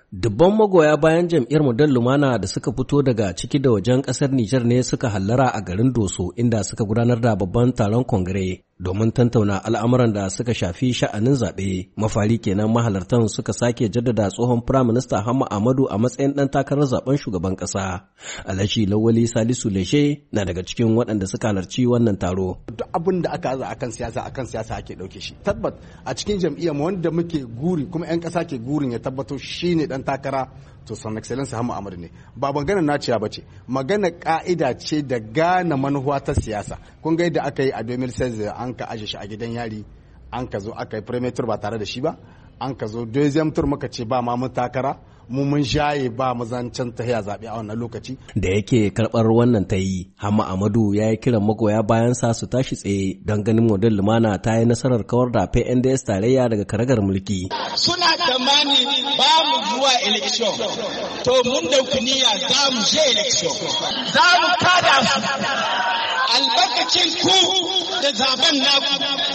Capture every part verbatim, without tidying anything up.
Dubban magoya bayan jam'iyyar Model Lumana da suka fito daga ciki da wajen ƙasar Nijar ne suka hallara a garin Doso inda suka gudanar da babban taron kongire domin tantauna al'amuran da suka shafi sha'anin zaɓe. Mafari kenan mahalartan suka sake jaddada tsohon Firaminista Hamma Ahmadu a matsayin ɗan takarar zaben shugaban ƙasa. Alhaji Lawali Salisu Leshe na daga cikin waɗanda suka halarci wannan taro. Duk abin da aka haza akan siyasa akan siyasa ake ɗauke shi. Tabbat a cikin jam'iyyar mu wanda muke guri kuma 'yan ƙasa ke gurin ya tabbato shine ɗan takara to son excellence Hamma Ahmadu ne. Ba maganar naciya ba ce, maganar ƙa'ida ce da gane manuwa ta siyasa. Kun ga yadda aka yi a dubu biyu da shida an ka aje shi a gidan yari, an ka zo aka yi premier tour ba tare da shi ba, an ka zo deuxième tour muka ce ba ma mun takara, mu mun shaye ba mu zancen tahiya zaɓe a wannan lokaci. Da yake karɓar wannan ta yi, Hamma Ahmadu ya yi kiran magoya bayan sa su tashi tsaye don ganin Model Lumana ta yi nasarar kawar da P N D S tarayya daga karagar mulki. Suna tsammani ba mu zuwa election, to mun dauki niyya za mu je election, za mu kada su albarkacin ku da zaben naku.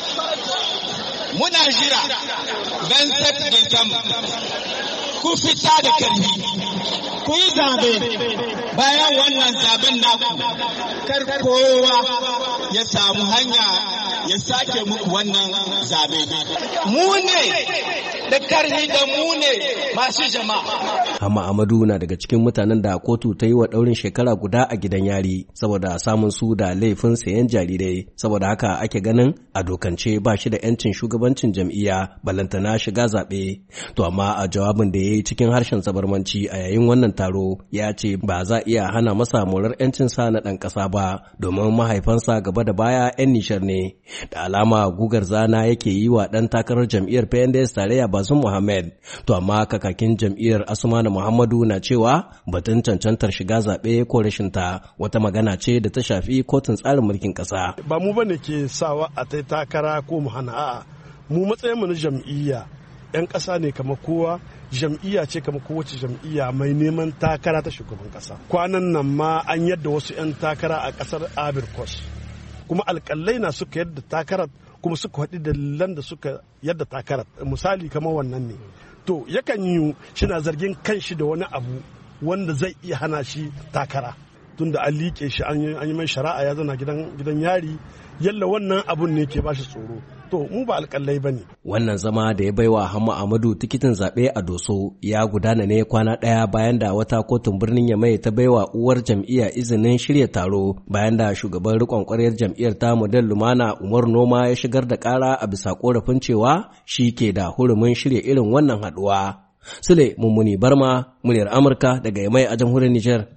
Muna jira ban sati da zama ku fita da karfi ku yi zabe bayan wannan zaben naku kar kowa ya samu hanya ya sake muku wannan zabe. Mu ne da karfi da mu ne masu jama'a. Hamma Ahmadu na daga cikin mutanen da kotu ta yi wa ɗaurin shekara guda a gidan yari saboda samun su da laifin sayan jarirai, saboda haka ake ganin a dokance ba shi da 'yancin shugabancin jam'iyya balantana shiga zaɓe. To amma a jawabin da ya yi cikin harshen zabarmanci a yayin wannan taro ya ce ba za iya hana masa morar 'yancin sa na ɗan ƙasa ba domin mahaifansa gaba da baya 'yan Nishar ne. Da alama gugar zana yake yi wa ɗan takarar jam'iyyar P N D S tarayya Bazum Muhammad. To amma kakakin jam'iyyar Asmanu Muhammadu na cewa batun cancantar shiga zaɓe ko rashin ta wata magana ce da ta shafi kotun tsarin mulkin ƙasa. Ba mu bane ke sawa a tai takara ko mu hana, a'a mu matsayin mu na jam'iyya 'yan ƙasa ne kamar kowa, jam'iyya ce kamar kowace jam'iyya mai neman takara ta shugaban ƙasa. Kwanan nan ma an yadda wasu 'yan takara a ƙasar Abirkos, kuma alƙalai na suka yadda takarar kuma suka haɗi dalilan da suka yadda takarar. Misali kamar wannan ne, to yakan yi shi na zargin kanshi da wani abu wanda zai iya hana shi takara, tunda an liƙe shi an yi mai shari'a ya zana gidan yari, yalla wannan abun ne ke bashi tsoro. To mu ba alƙalai ba ne. Wannan zama da ya baiwa Hamma Ahmadu tikitin zaɓe a Doso ya gudana ne kwana ɗaya bayan da wata kotun birnin Yamai ta baiwa uwar jam'iyya izinin shirya taro bayan da shugaban riƙon ƙwaryar jam'iyyar ta Model Lumana Umar Noma ya shigar da ƙara a bisa ƙorafin cewa shi ke da hurumin shirya irin wannan haɗuwa. Sule Mummuni Barma, muryar Amurka daga Yamai a jamhuriyar Nijar.